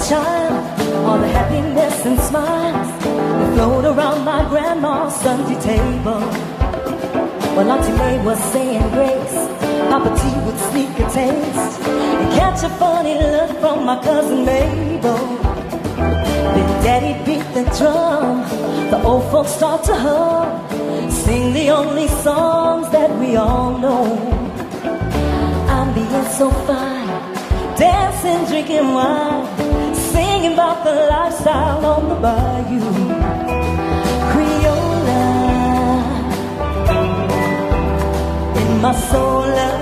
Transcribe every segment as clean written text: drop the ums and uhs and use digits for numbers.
sunshine, all the happiness and smiles that flowed around my grandma's Sunday table. While Auntie May was saying grace, Papa T would sneak a taste and catch a funny look from my cousin Mabel. Then Daddy beat the drum, the old folks start to hum, sing the only songs that we all know. I'm being so fine, dancing, drinking wine, singing about the lifestyle on the bayou. Creola in my soul.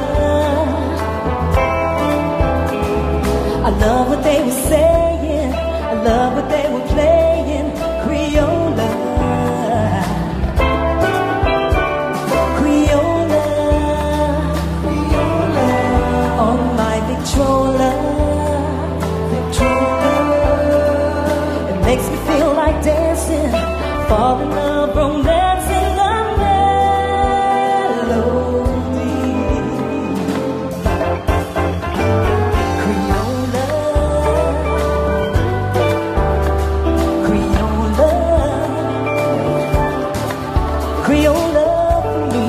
I love what they were saying, I love what they were playing. Creola, Creola, Creola on my Victrola, Victrola. It makes me feel like dancing, fall in love, romancing the melody. Creola, Creola, Creola for me.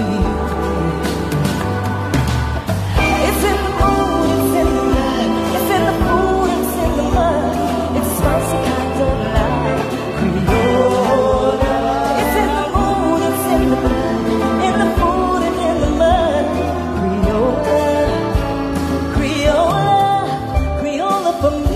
It's in the mood, it's in the blood, it's in the food, it's in the mud. It's spicy kind of life. Creola. It's in the mood, it's in the blood, in the food and in the mud. Creola, Creola, Creola for me.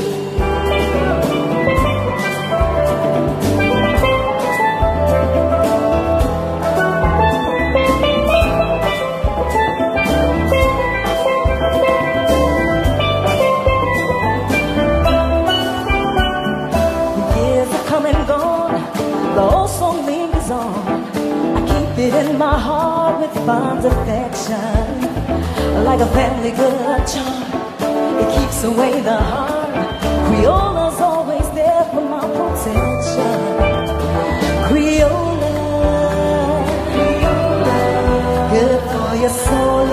Years have come and gone, the old song lingers on. I keep it in my heart with fond affection, like a family good charm. It keeps away the harm. Creola's always there for my protection. Creola, Creola, good for your soul.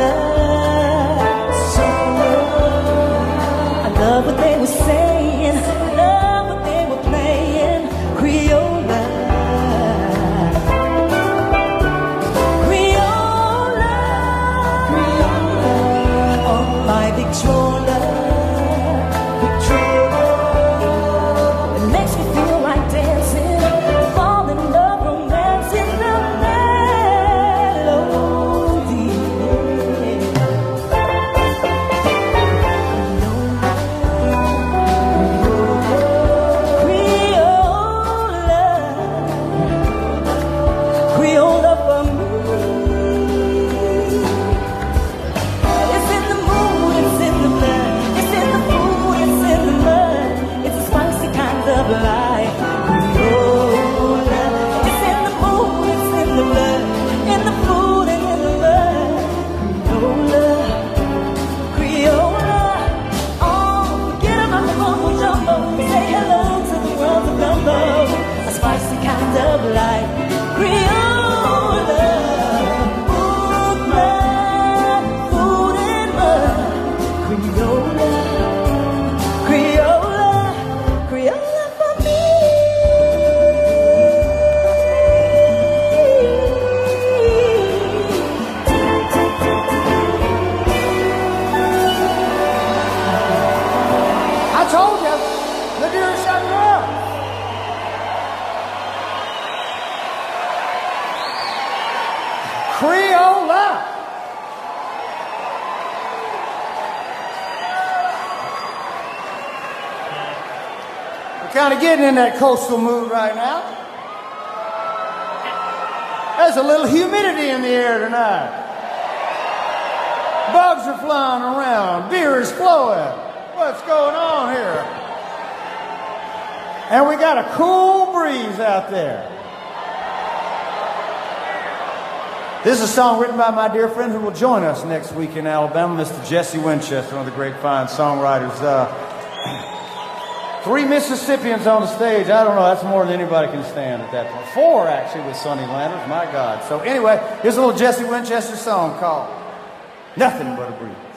I love what they were saying, love what they were playing. Creola, Creola, Creola on my Victrola, Victrola. It makes me feel like dancing, fall in love, romancing the melody. Creola, Creola for me. It's in the mood, it's in the blood, it's in the food, it's in the mud. It's a spicy kind of life. Creola. It's in the mood, it's in the blood, in the food and in the mud. Creola, Creola. Oh, forget about the mumbo jumbo. Say hello to the world of gumbo. A spicy kind of life. Creola, food, blood, food and mud. Creola, Creola, Creola for me. I told you, the deer shut her up. Creola. We're kind of getting in that coastal mood right now. There's a little humidity in the air tonight. Bugs are flying around. Beer is flowing. What's going on here? And we got a cool breeze out there. This is a song written by my dear friend who will join us next week in Alabama, Mr. Jesse Winchester, one of the great fine songwriters. 3 Mississippians on the stage. I don't know, that's more than anybody can stand at that point. 4 actually with Sonny Landers, my God. So anyway, here's a little Jesse Winchester song called Nothing But a Breeze.